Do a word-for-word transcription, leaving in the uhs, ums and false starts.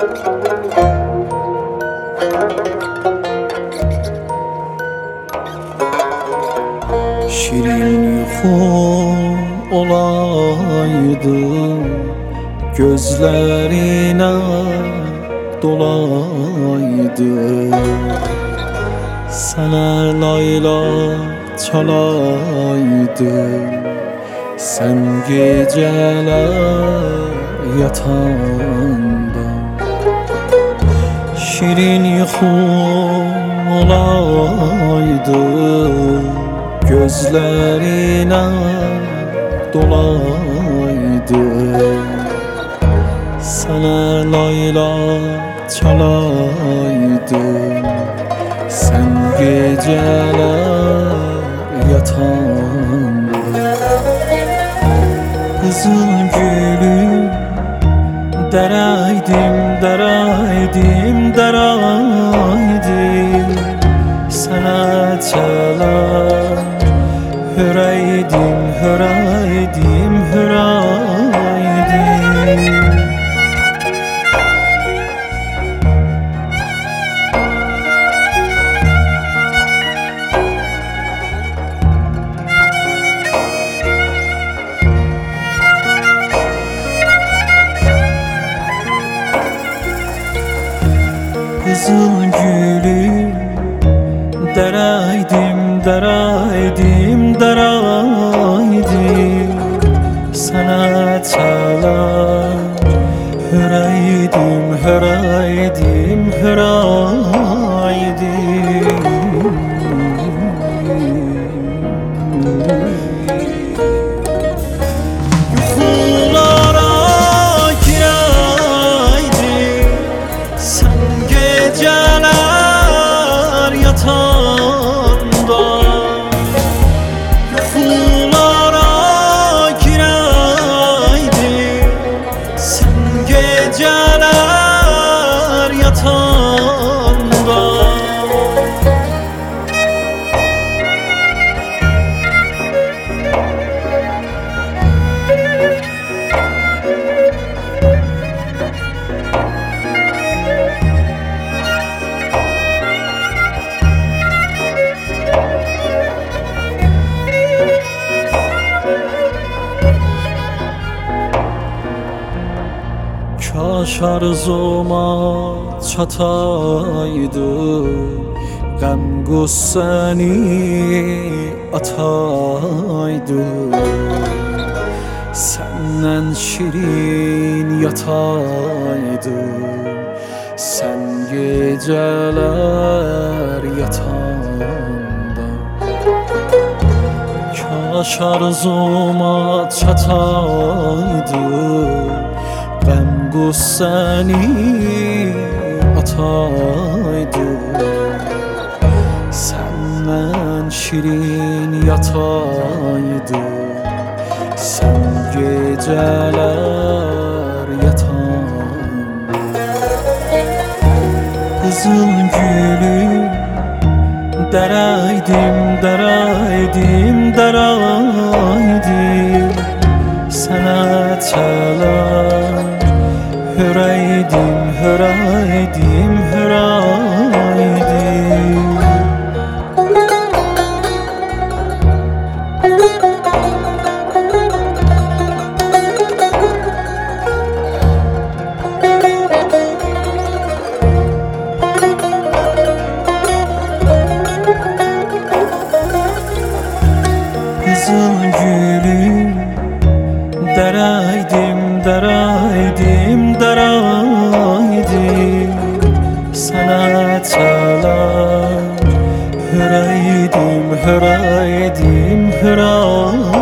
Şirin yuxum olaydı, gözlerine dolaydı. Sana layla çalaydı, sen geceler yatanda. Şirin yuxum olaydı, gözlerine dolaydı. Sana layla çalaydı, sen geceler yatanda. Kızıl gülüm deraydim, deraydim, deraydim. Sana çalar hüreydim, hüreydim, hüreydim. Kızıl gülüm deraydim, deraydim, deraydim. Sana çalar hüreydim, hüreydim, hüreydim. Yuxulara gireydim, sen geceler yatanda. Yuxulara gireydim, sen geceler yatanda. Kaş arzuma çataydı, gəm qüssəni ataydı. Səndən şirin yataydı, sən gecələr yatanda. Kaş arzuma çataydı, gəm qüssəni ataydı. Səndən şirin yataydı, sən gecələr yatanda. Qızıl gülüm deraydim, deraydim, deraydim. Sana çalar hüreydim, hüreydim, hüreydim. Kızıl gülüm deraydim, deraydim, deraydim. Sana çalar hüreydim, hüreydim, hüreydim.